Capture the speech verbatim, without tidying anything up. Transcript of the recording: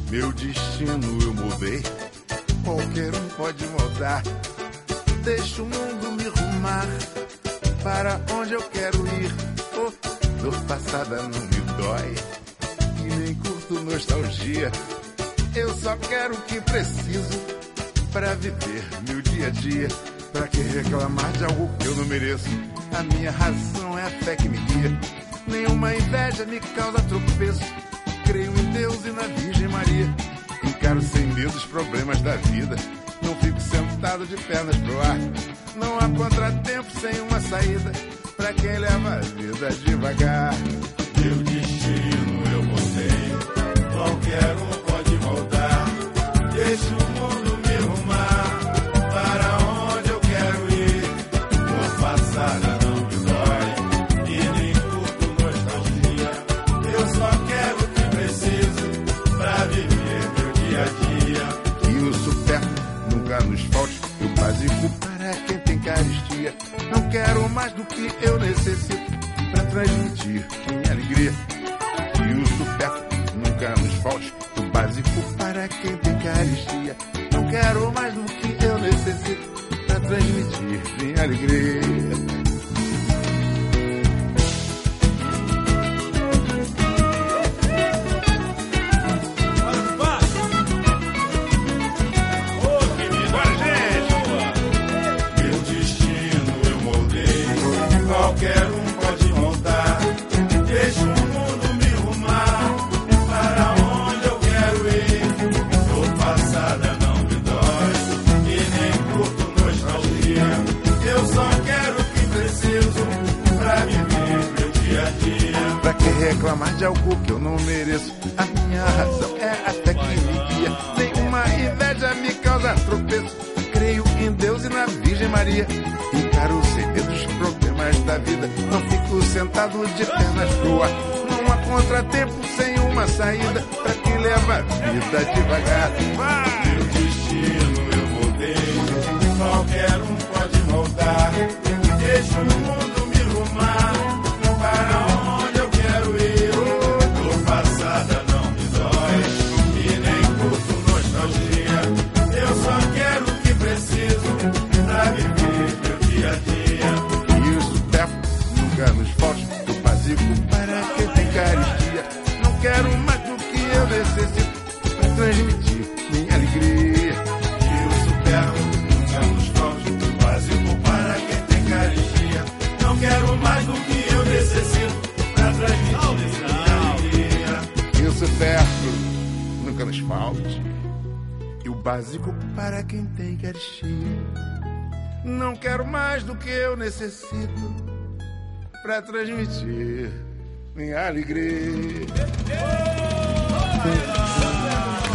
Meu destino eu mudei, qualquer um pode mudar. Deixa o mundo me rumar para onde eu quero ir. Oh, dor passada não me dói e nem curto nostalgia. Eu só quero o que preciso para viver meu dia a dia. Pra que reclamar de algo que eu não mereço? A minha razão é a fé que me guia. Nenhuma inveja me causa tropeço. Creio em Deus e na Virgem Maria. Encaro sem medo os problemas da vida. Não fico sentado de pernas pro ar. Não há contratempo sem uma saída pra quem leva a vida devagar. Meu destino eu mudei, qualquer um pode moldar. Deixa o mundo me rumar para onde eu quero ir. Dor passada não me dói e nem curto nostalgia. Eu só quero o que preciso pra viver meu dia a dia. E o supérfluo nunca nos falte, e o básico para quem tem caristia. Não quero mais do que eu necessito pra transmitir minha alegria. E o supérfluo nunca nos falte, o básico para quem tem caristia. Não quero mais do que eu necessito pra transmitir minha alegria. Qualquer um pode montar, deixa o mundo me rumar para onde eu quero ir. Dor passada não me dói e nem curto nostalgia. Eu só quero o que preciso pra viver meu dia a dia. Pra que reclamar de algo que eu não mereço? A minha razão é a fé que me guia. Nenhuma inveja me causa tropeço. Creio em Deus e na Virgem Maria. Encaro sem medo os problemas da vida. Não fico sentado de pernas pro ar. Não há contratempo sem uma saída pra quem leva a vida devagar. Vai! Meu destino eu mudei, qualquer um pode moldar. Deixa o mundo me rumar para onde eu quero ir. Dor passada não me dói e nem curto nostalgia. Eu só quero o que preciso pra viver meu dia a dia. E o supérfluo nunca nos falte, o básico para quem tem caristia. Não quero mais do que eu necessito pra transmitir minha alegria. E o supérfluo nunca nos falte, o básico para quem tem caristia. Não quero mais do que eu necessito pra transmitir minha alegria. E o supérfluo nunca nos falte, e o básico para quem tem caristia. Não quero mais do que eu necessito pra transmitir minha alegria.